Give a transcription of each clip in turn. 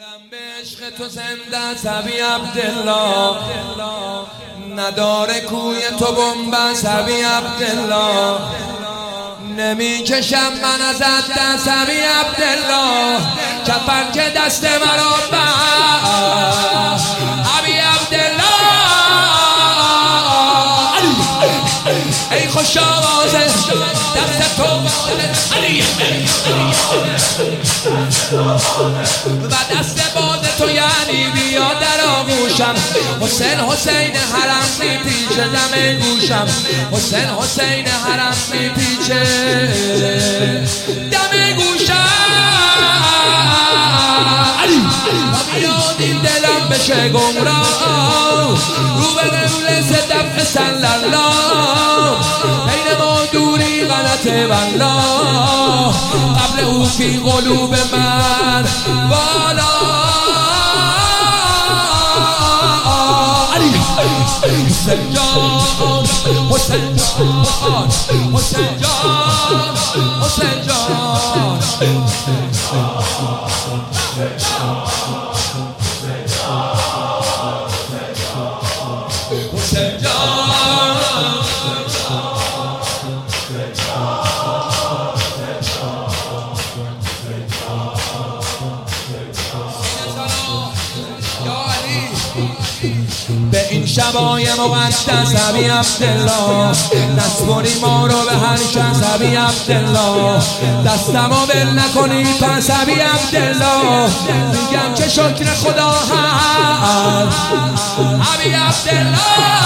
دلم به عشق تو زنده است ابی عبدالله، نداره کوی تو بنبست ابی عبدالله، نمیکشم من ازت دست ابی عبدالله، کفن که دست مرا بست ابی عبدالله. ای خوش آوازه دست تو و دست باز تو یعنی بیا در آغوشم، حسین حسین حرم میپیچه دم گوشم، حسین حسین حرم میپیچه دم گوشم، و بیاد این دلم بشه گمراه رو به قبله صدف صلی الله، بین ما دوری غلطه والله، قبل او فی قلوب من بالا. حسین جان حسین جان حسین جان حسین جان حسین جان. به این شبای مقدس ابی عبدالله، نسپری ما رو به هر کس ابی عبدالله، دستمو ول نکنی پس ابی عبدالله، میگم که شکر خدا هست ابی عبدالله،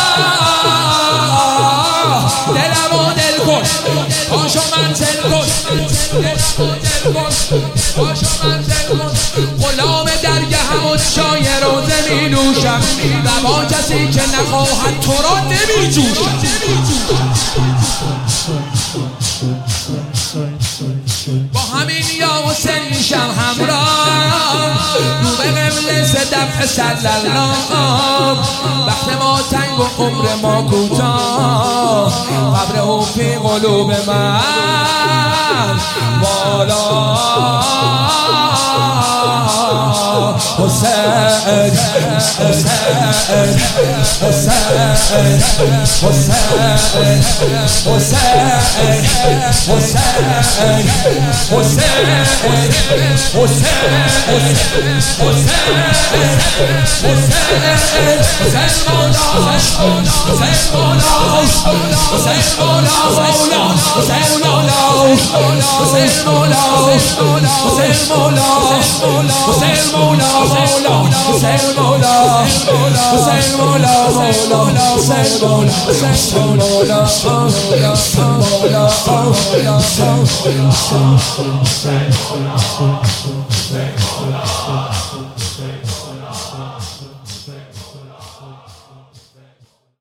دلمو دل کن پاشو منزل کن، دلمو دل کن پاشو منزل کن، غلام درگه همون شای روزه می نوشم و با کسی که نخواهد تو را نمی جوشم. با همین یا حسین میشم همراه رو به قبله صدف صلی الله، وقت ما تنگ و عمر ما کوتاه، قبر او فی قلوب من بالا. حسین حسین حسین حسین Hussein